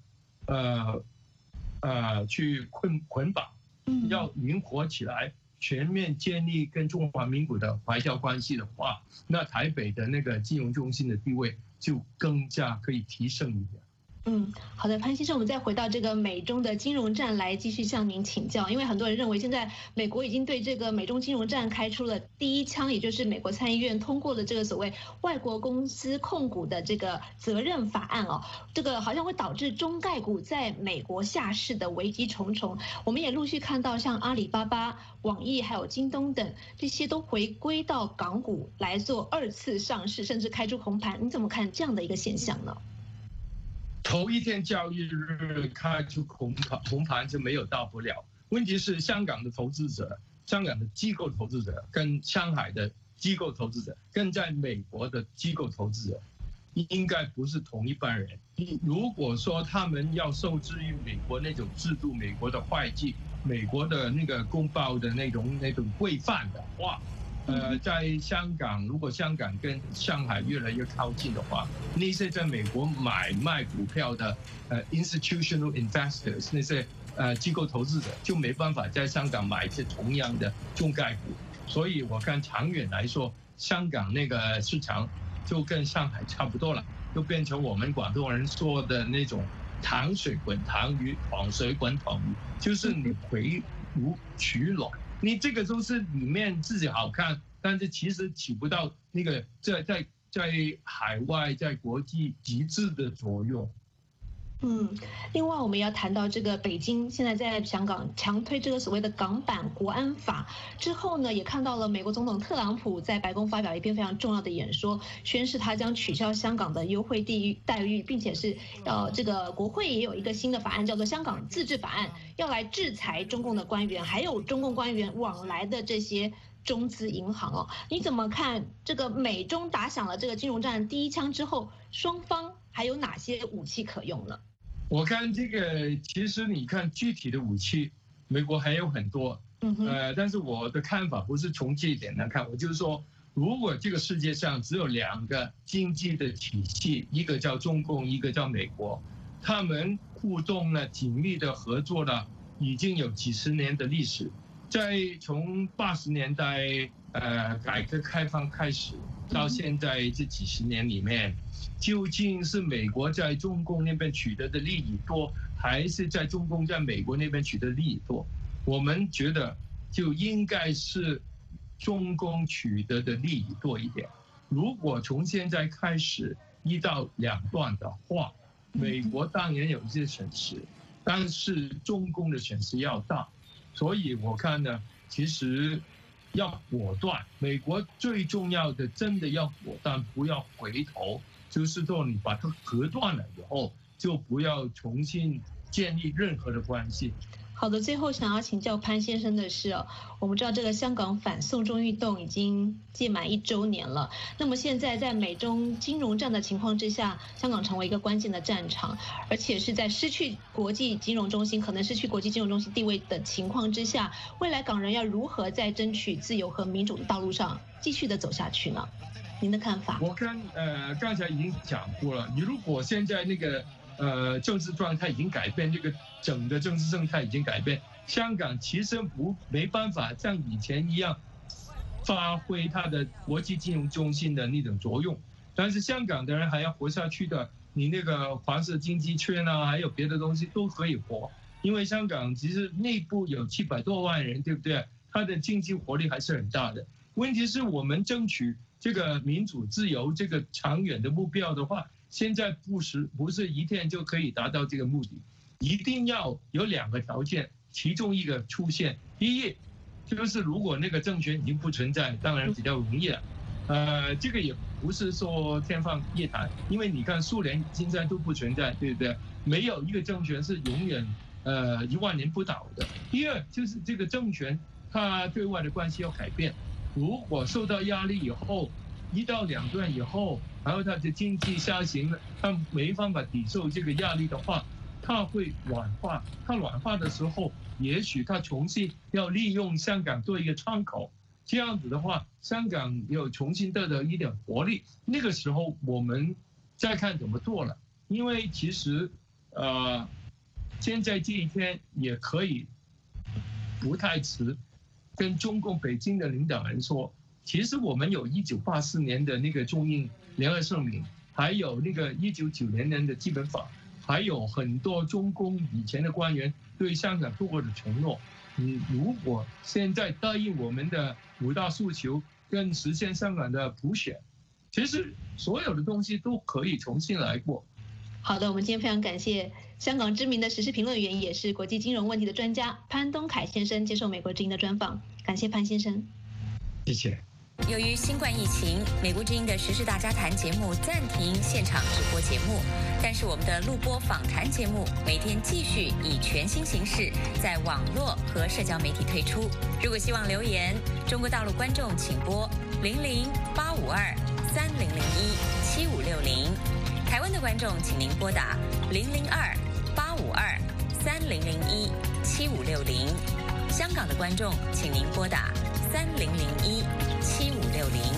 捆绑，要灵活起来，全面建立跟中华民国的外交关系的话，那台北的那个金融中心的地位就更加可以提升一点。 好的，潘先生，我们再回到这个美中的金融战来继续向您请教，因为很多人认为现在美国已经对这个美中金融战开出了第一枪，也就是美国参议院通过了这个所谓外国公司控股的这个责任法案哦，这个好像会导致中概股在美国下市的危机重重。我们也陆续看到像阿里巴巴、网易还有京东等这些都回归到港股来做2次上市，甚至开出红盘，你怎么看这样的一个现象呢？ 头一天交易日开出红盘就没有大不了。问题是香港的投资者、香港的机构投资者跟上海的机构投资者，跟在美国的机构投资者，应该不是同一班人。如果说他们要受制于美国那种制度、美国的会计、美国的那个公报的那种规范的话，在香港，如果香港跟上海越来越靠近的话，那些在美国买卖股票的institutional investors， 那些机构投资者就没办法在香港买一些同样的中概股。所以我看长远来说，香港那个市场就跟上海差不多了，就变成我们广东人说的那种糖水滚糖鱼，糖水滚糖鱼，就是你回炉取暖。你这个都是里面自己好看，但是其实起不到那个在海外在国际极致的作用。 另外我们要谈到这个北京现在在香港强推这个所谓的港版国安法之后呢，也看到了美国总统特朗普在白宫发表一篇非常重要的演说，宣示他将取消香港的优惠待遇，并且是这个国会也有一个新的法案叫做香港自治法案，要来制裁中共的官员，还有中共官员往来的这些中资银行哦。你怎么看这个美中打响了这个金融战第一枪之后，双方还有哪些武器可用呢？ 我看这个，其实你看具体的武器，美国还有很多，但是我的看法不是从这一点来看，我就是说，如果这个世界上只有2个经济的体系，一个叫中共，一个叫美国，他们互动呢，紧密的合作了，已经有几十年的历史，在从80年代改革开放开始到现在这几十年里面，究竟是美国在中共那边取得的利益多，还是在中共在美国那边取得利益多？我们觉得就应该是中共取得的利益多一点。如果从现在开始1到2段的话，美国当然有一些损失，但是中共的损失要大。所以我看呢，其实要果断。美国最重要的真的要果断，不要回头。就是说，你把它隔断了以后，就不要重新建立任何的关系。 好的，最后想要请教潘先生的是我们知道这个香港反送中运动已经届满1周年了。那么现在在美中金融战的情况之下，香港成为一个关键的战场，而且是在失去国际金融中心，可能失去国际金融中心地位的情况之下，未来港人要如何在争取自由和民主的道路上继续的走下去呢？您的看法？ 我刚才已经讲过了，你如果现在那个政治状态已经改变，这个整个政治生态已经改变，香港其实没办法像以前一样发挥它的国际金融中心的那种作用。但是香港的人还要活下去的，你那个黄色经济圈啊，还有别的东西都可以活，因为香港其实内部有700多万人，对不对？它的经济活力还是很大的。问题是我们争取这个民主自由这个长远的目标的话，现在不是一天就可以达到这个目的，一定要有2个条件，其中一个出现。第一，就是如果那个政权已经不存在，当然比较容易了。这个也不是说天方夜谭，因为你看苏联现在都不存在，对不对？没有一个政权是永远10000年不倒的。第二，就是这个政权它对外的关系要改变。如果受到压力以后，1到2段以后，然后它的经济下行了，它没办法抵受这个压力的话，它会软化。它软化的时候，也许它重新要利用香港做一个窗口，这样子的话，香港有重新得到一点活力。那个时候我们再看怎么做了。因为其实现在这一天也可以不太迟。跟中共北京的领导人说，其实我们有1984年的那个中英联合声明，还有那个1990年的基本法，还有很多中共以前的官员对香港做过的承诺。你如果现在答应我们的5大诉求，跟实现香港的普选，其实所有的东西都可以重新来过。 好的，我们今天非常感谢香港知名的时事评论员，也是国际金融问题的专家潘东凯先生接受美国之音的专访。感谢潘先生， 谢谢。 由于新冠疫情，美国之音的时事大家谈节目暂停现场直播节目，但是我们的录播访谈节目每天继续以全新形式在网络和社交媒体推出。如果希望留言，中国大陆观众请拨00-852-3001-7560，台湾的观众请您拨打002-852-3001-7560，香港的观众请您拨打3001-7560。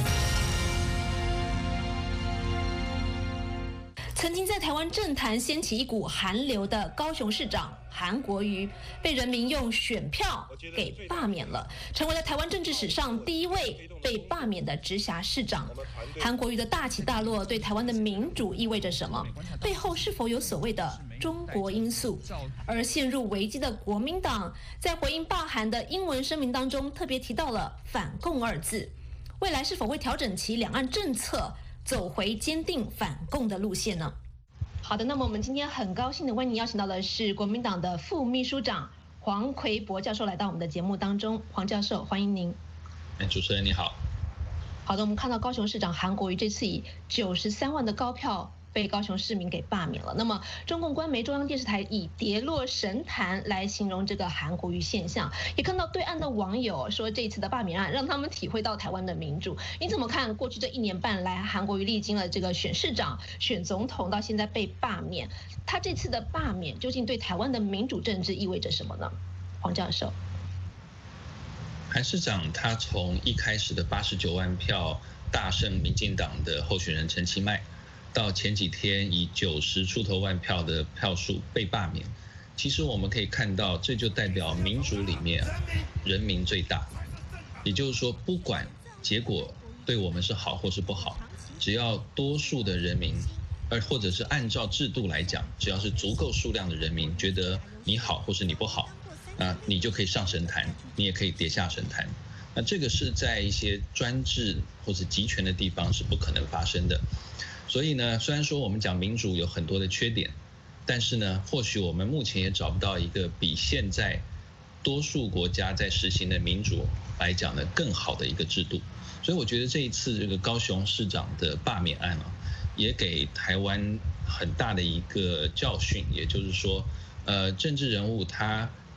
曾经在台湾政坛掀起一股韩流的高雄市长韩国瑜，被人民用选票给罢免了，成为了台湾政治史上第一位被罢免的直辖市长。韩国瑜的大起大落对台湾的民主意味着什么？背后是否有所谓的中国因素？而陷入危机的国民党在回应罢韩的英文声明当中，特别提到了反共2字。未来是否会调整其两岸政策，走回坚定反共的路线呢？好的，那么我们今天很高兴的为您邀请到的是国民党的副秘书长黄奎博教授来到我们的节目当中。黄教授，欢迎您。 主持人你好。 好的，我们看到高雄市长韩国瑜这次以93万的高票被高雄市民给罢免了。那么中共官媒中央电视台以跌落神坛来形容这个韩国瑜现象，也看到对岸的网友说这次的罢免案让他们体会到台湾的民主。你怎么看过去这1年半来，韩国瑜历经了这个选市长、选总统，到现在被罢免，他这次的罢免究竟对台湾的民主政治意味着什么呢？黄教授。 韩市长他从一开始的89万票大胜民进党的候选人陈其迈，到前几天以90出头万票的票数被罢免，其实我们可以看到，这就代表民主里面人民最大。也就是说，不管结果对我们是好或是不好，只要多数的人民，或者是按照制度来讲，只要是足够数量的人民觉得你好或是你不好，你就可以上神坛，你也可以跌下神坛。那这个是在一些专制或者集权的地方是不可能发生的。所以呢，虽然说我们讲民主有很多的缺点，但是呢，或许我们目前也找不到一个比现在多数国家在实行的民主来讲呢更好的一个制度。所以我觉得这一次这个高雄市长的罢免案也给台湾很大的一个教训，也就是说，政治人物他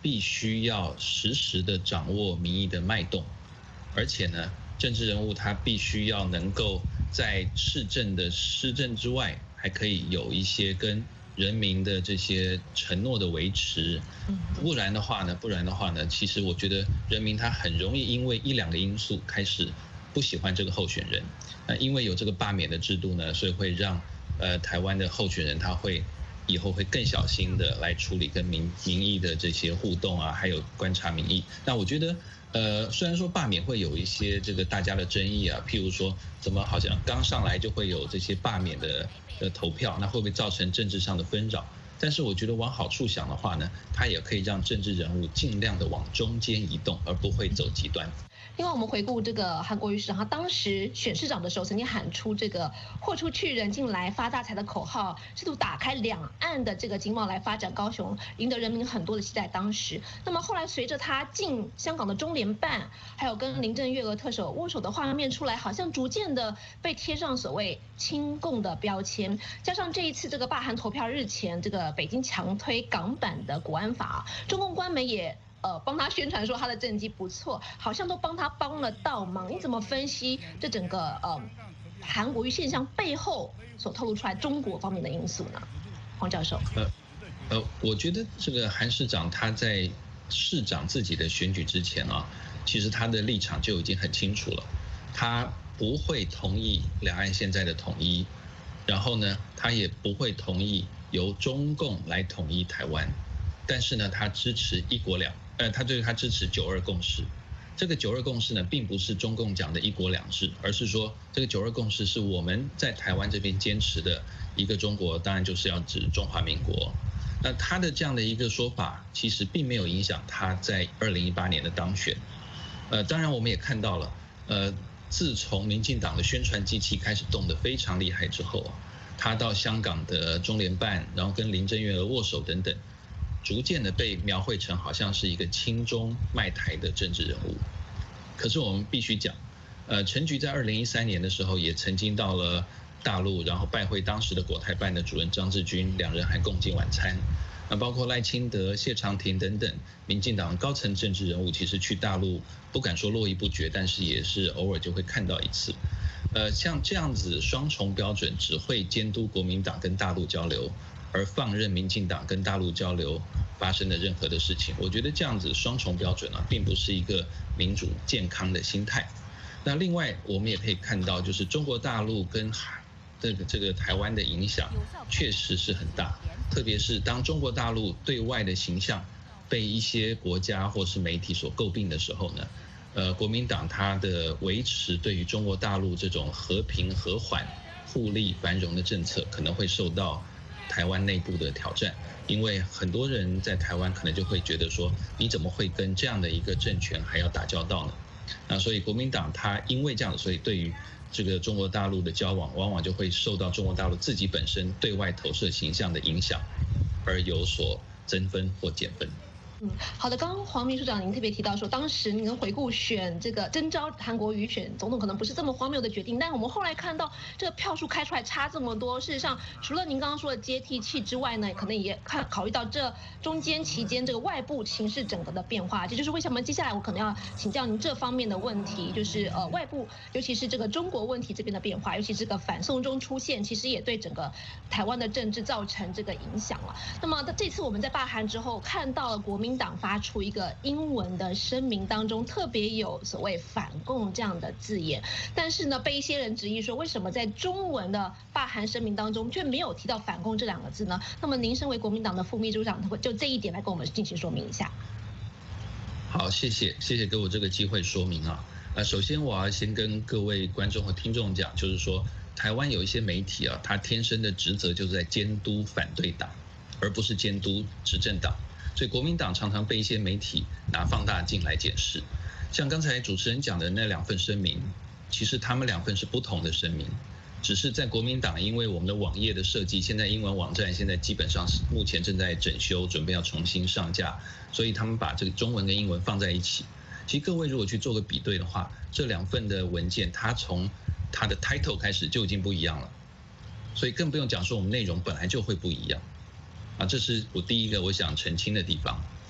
必须要实时的掌握民意的脉动，而且呢，政治人物他必须要能够在市政的施政之外，还可以有一些跟人民的这些承诺的维持。不然的话呢，其实我觉得人民他很容易因为一两个因素开始不喜欢这个候选人。因为有这个罢免的制度呢，所以会让台湾的候选人他会以后会更小心的来处理跟民意的这些互动啊，还有观察民意。那我觉得虽然说罢免会有一些这个大家的争议啊，譬如说怎么好像刚上来就会有这些罢免的投票，那会不会造成政治上的纷扰？但是我觉得往好处想的话呢，它也可以让政治人物尽量的往中间移动，而不会走极端。 另外，我们回顾这个韩国瑜市长，他当时选市长的时候，曾经喊出这个“豁出去，人进来，发大财”的口号，试图打开两岸的这个经贸来发展高雄，赢得人民很多的期待。当时，那么后来随着他进香港的中联办，还有跟林郑月娥特首握手的画面出来，好像逐渐的被贴上所谓亲共的标签。加上这一次这个罢韩投票日前，这个北京强推港版的国安法，中共官媒也帮他宣传说他的政绩不错，好像都帮了倒忙。你怎么分析这整个韩国瑜现象背后所透露出来中国方面的因素呢？黄教授。 我觉得这个韩市长他在市长自己的选举之前啊，其实他的立场就已经很清楚了，他不会同意两岸现在的统一，然后呢，他也不会同意由中共来统一台湾，但是呢，他支持一国两。他支持9·2共识。这个9·2共识呢，并不是中共讲的一国两制，而是说这个9·2共识是我们在台湾这边坚持的一个中国，当然就是要指中华民国。那他的这样的一个说法，其实并没有影响他在2018年的当选。当然我们也看到了，自从民进党的宣传机器开始动得非常厉害之后啊，他到香港的中联办，然后跟林郑月娥握手等等。逐渐的被描绘成好像是一个亲中卖台的政治人物，可是我们必须讲，陈菊在2013年的时候也曾经到了大陆，然后拜会当时的国台办的主任张志军，两人还共进晚餐。包括赖清德、谢长廷等等民进党高层政治人物，其实去大陆不敢说络绎不绝，但是也是偶尔就会看到一次。像这样子双重标准，只会监督国民党跟大陆交流，而放任民进党跟大陆交流发生的任何的事情，我觉得这样子双重标准啊，并不是一个民主健康的心态。那另外我们也可以看到，就是中国大陆跟这个台湾的影响确实是很大，特别是当中国大陆对外的形象被一些国家或是媒体所诟病的时候呢，国民党它的维持对于中国大陆这种和平和缓、互利繁荣的政策，可能会受到台湾内部的挑战，因为很多人在台湾可能就会觉得说，你怎么会跟这样的一个政权还要打交道呢？那所以国民党他因为这样，所以对于这个中国大陆的交往，往往就会受到中国大陆自己本身对外投射形象的影响，而有所增分或减分。 好的，刚刚黄秘书长您特别提到说，当时您回顾选这个征召韩国瑜选总统可能不是这么荒谬的决定，但我们后来看到这个票数开出来差这么多，事实上除了您刚刚说的接地气之外呢，可能也考虑到这中间期间这个外部形势整个的变化，这就是为什么接下来我可能要请教您这方面的问题，就是外部尤其是这个中国问题这边的变化，尤其这个反送中出现，其实也对整个台湾的政治造成这个影响了。那么这次我们在罢韩之后看到了国民党发出一个英文的声明，当中特别有所谓反共这样的字眼，但是呢，被一些人质疑说，为什么在中文的罢韩声明当中却没有提到反共这两个字呢？那么您身为国民党的副秘书长，就这一点来跟我们进行说明一下。 好，谢谢给我这个机会说明啊。首先我要先跟各位观众和听众讲，就是说台湾有一些媒体啊，它天生的职责就是在监督反对党，而不是监督执政党。所以国民党常常被一些媒体拿放大镜来检视，像刚才主持人讲的那2份声明，其实他们2份是不同的声明，只是在国民党，因为我们的网页的设计，现在英文网站现在基本上是目前正在整修，准备要重新上架，所以他们把这个中文跟英文放在一起。其实各位如果去做个比对的话，这2份的文件，它从它的 title 开始就已经不一样了，所以更不用讲说我们内容本来就会不一样。这是我第一个我想澄清的地方。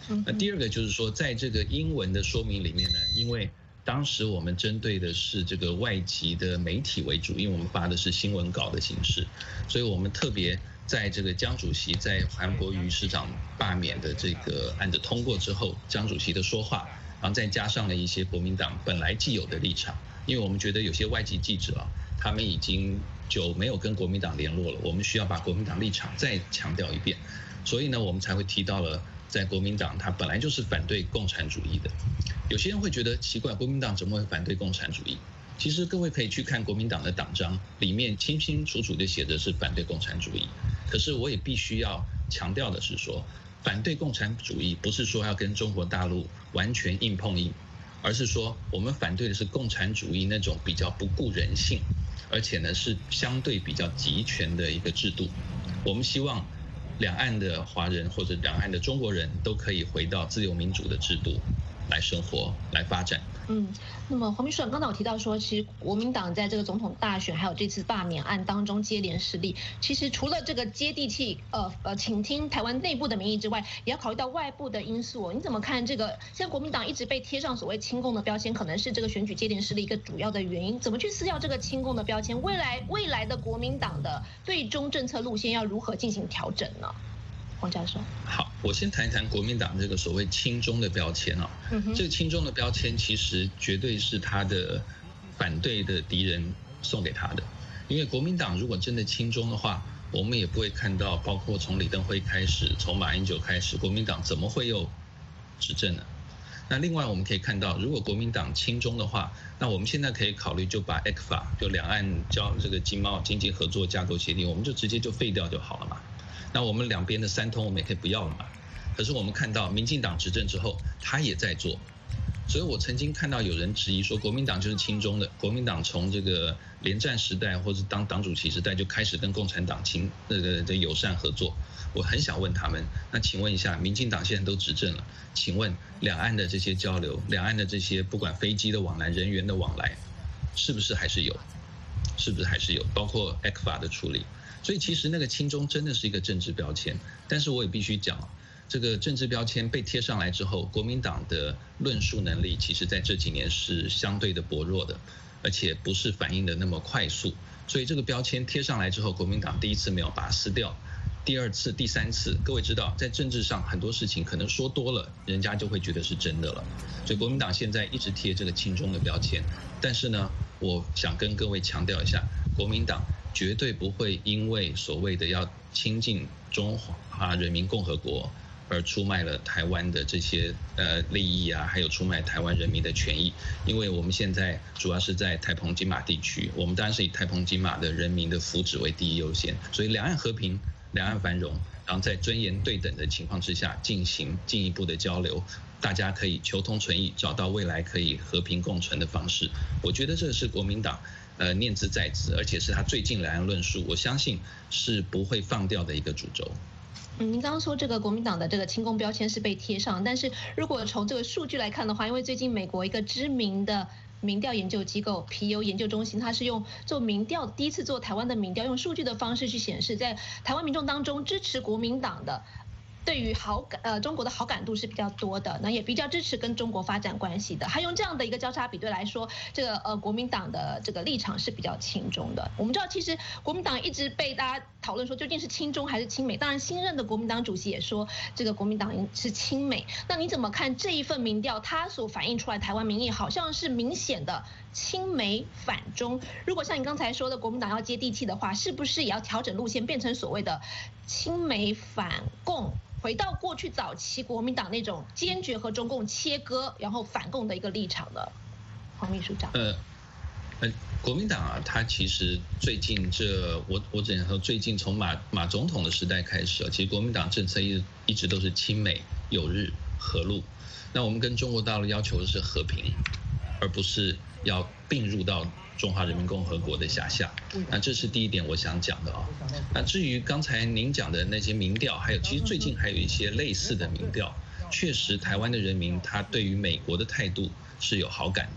那第二个就是说，在这个英文的说明里面呢，因为当时我们针对的是这个外籍的媒体为主，因为我们发的是新闻稿的形式，所以我们特别在这个江主席在韩国瑜市长罢免的这个案子通过之后，江主席的说话，然后再加上了一些国民党本来既有的立场，因为我们觉得有些外籍记者啊，他们已经久没有跟国民党联络了，我们需要把国民党立场再强调一遍，所以呢，我们才会提到了在国民党他本来就是反对共产主义的。有些人会觉得奇怪，国民党怎么会反对共产主义？其实各位可以去看国民党的党章，里面清清楚楚的写着是反对共产主义。可是我也必须要强调的是说，反对共产主义不是说要跟中国大陆完全硬碰硬，而是说我们反对的是共产主义那种比较不顾人性，而且呢是相对比较集权的一个制度。我们希望两岸的华人或者两岸的中国人都可以回到自由民主的制度来生活、来发展。 那么黄秘书长刚才有提到说，其实国民党在这个总统大选还有这次罢免案当中接连失利，其实除了这个接地气倾听台湾内部的民意之外，也要考虑到外部的因素。你怎么看这个现在国民党一直被贴上所谓亲共的标签，可能是这个选举接连失利一个主要的原因？怎么去撕掉这个亲共的标签？未来的国民党的最终政策路线要如何进行调整呢？黄教授， 好，我先谈一谈国民党这个所谓亲中的标签啊。这个亲中的标签其实绝对是他的反对的敌人送给他的，因为国民党如果真的亲中的话，我们也不会看到，包括从李登辉开始，从马英九开始，国民党怎么会有执政呢？那另外我们可以看到，如果国民党亲中的话，那我们现在可以考虑就把 ECFA 就两岸这个经济合作架构协定，我们就直接就废掉就好了嘛。那我们两边的三通我们也可以不要了嘛。可是我们看到民进党执政之后，他也在做，所以我曾经看到有人质疑说，国民党就是亲中的，国民党从这个连战时代或者当党主席时代就开始跟共产党友善合作。我很想问他们，那请问一下，民进党现在都执政了，请问两岸的这些交流，两岸的这些不管飞机的往来、人员的往来，是不是还是有？是不是还是有？包括 ECFA 的处理。所以其实那个亲中真的是一个政治标签，但是我也必须讲，这个政治标签被贴上来之后，国民党的论述能力其实在这几年是相对的薄弱的，而且不是反应的那么快速。所以这个标签贴上来之后，国民党第一次没有把它撕掉，第二次、第三次，各位知道，在政治上很多事情可能说多了，人家就会觉得是真的了。所以国民党现在一直贴这个亲中的标签，但是呢，我想跟各位强调一下，国民党绝对不会因为所谓的要亲近中华人民共和国而出卖了台湾的这些利益啊，还有出卖台湾人民的权益。因为我们现在主要是在台澎金马地区，我们当然是以台澎金马的人民的福祉为第一优先，所以两岸和平、两岸繁荣，然后在尊严对等的情况之下进行进一步的交流，大家可以求同存异，找到未来可以和平共存的方式。我觉得这是国民党念兹在兹，而且是他最近两岸论述，我相信是不会放掉的一个主轴。 您刚刚说这个国民党的这个亲共标签是被贴上，但是如果从这个数据来看的话，因为最近美国一个知名的民调研究机构皮尤研究中心，它是用做民调，第一次做台湾的民调，用数据的方式去显示，在台湾民众当中支持国民党的，对于中国的好感度是比较多的，那也比较支持跟中国发展关系的。还用这样的一个交叉比对来说，这个国民党的这个立场是比较亲中的。我们知道，其实国民党一直被大家讨论说究竟是亲中还是亲美。当然，新任的国民党主席也说这个国民党是亲美。那你怎么看这一份民调？它所反映出来台湾民意好像是明显的亲美反中。如果像你刚才说的，国民党要接地气的话，是不是也要调整路线，变成所谓的亲美反共？回到过去早期国民党那种坚决和中共切割，然后反共的一个立场的，黄秘书长。 国民党啊，他其实最近我只能说，最近从马总统的时代开始，其实国民党政策一直都是亲美、友日、和陆。那我们跟中国大陆要求的是和平，而不是要并入到中华人民共和国的辖下。那这是第一点我想讲的啊。那至于刚才您讲的那些民调，还有其实最近还有一些类似的民调，确实台湾的人民他对于美国的态度是有好感的。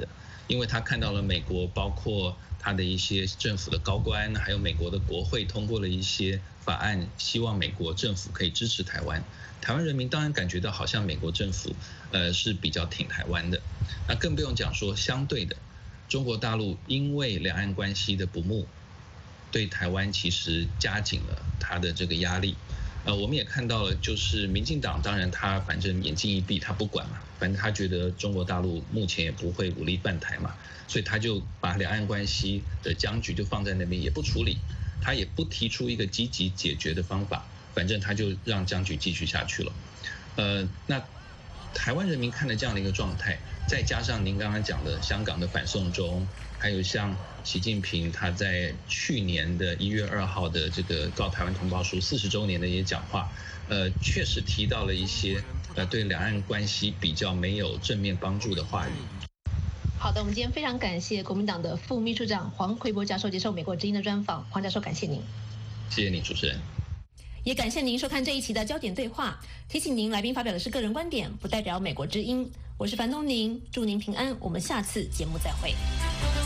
因为他看到了美国包括他的一些政府的高官，还有美国的国会通过了一些法案，希望美国政府可以支持台湾。台湾人民当然感觉到好像美国政府是比较挺台湾的，那更不用讲说相对的，中国大陆因为两岸关系的不睦，对台湾其实加紧了他的这个压力。我们也看到了，就是民进党当然他反正眼睛一闭，他不管嘛，反正他觉得中国大陆目前也不会武力犯台嘛，所以他就把两岸关系的僵局就放在那边，也不处理，他也不提出一个积极解决的方法，反正他就让僵局继续下去了。那台湾人民看了这样的一个状态，再加上您刚刚讲的香港的反送中，还有像习近平他在去年的1月2号的这个告台湾同胞书40周年的一些讲话，确实提到了一些对两岸关系比较没有正面帮助的话语。 好的，我们今天非常感谢国民党的副秘书长黄奎博教授接受美国之音的专访。黄教授，感谢您。 谢谢你，主持人。 也感谢您收看这一期的焦点对话。提醒您，来宾发表的是个人观点，不代表美国之音。我是樊东宁，祝您平安。我们下次节目再会。